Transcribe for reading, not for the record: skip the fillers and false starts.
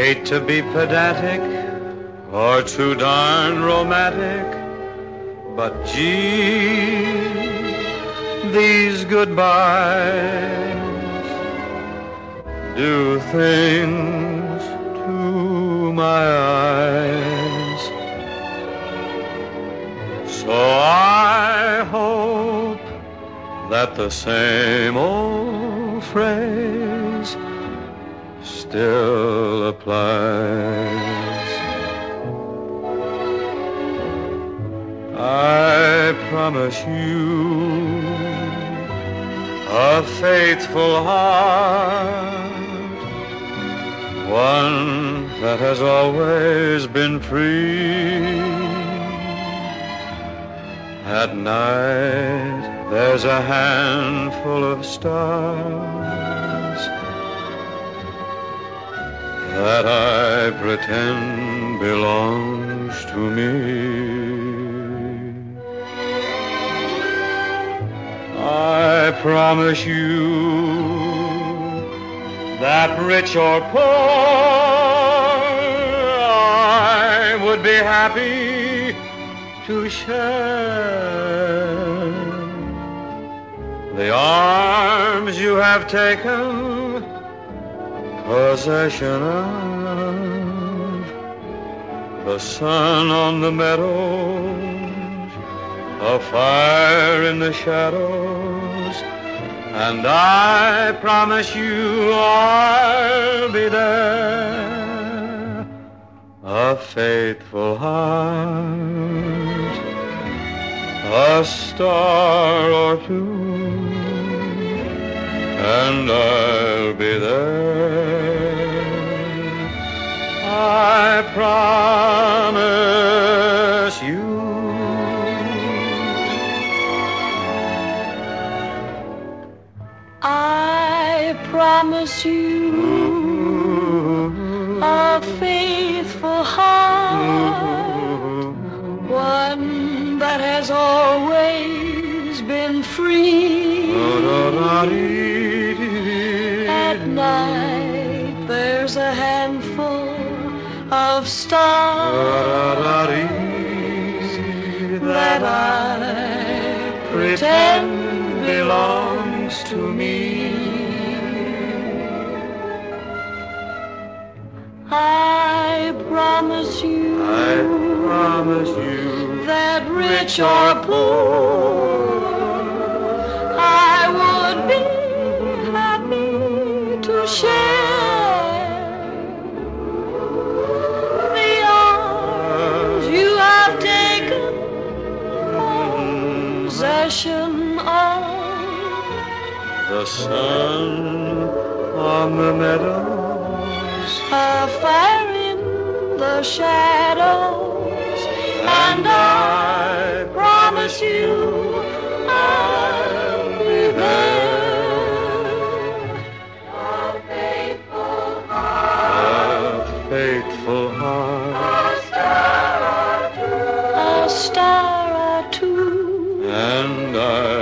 hate to be pedantic or too darn romantic, but gee, these goodbyes do things to my eyes. So I hope that the same old phrase still applies. I promise you a faithful heart, one that has always been free. At night there's a handful of stars that I pretend belongs to me. I promise you that rich or poor, I would be happy to share the arms you have taken possession of, the sun on the meadows, a fire in the shadows, and I promise you I'll be there, a faithful heart, a star or two, and I'll be there. I promise you. I promise you a faithful heart, one that has always been free. At night there's a handful of stars that I pretend belongs to me. I promise you that rich or poor, I would be happy to share the arms you have taken possession of, the sun on the meadows, a fire in the shadows, and I promise you I'll be there, a faithful heart, a faithful heart, a star or two, and I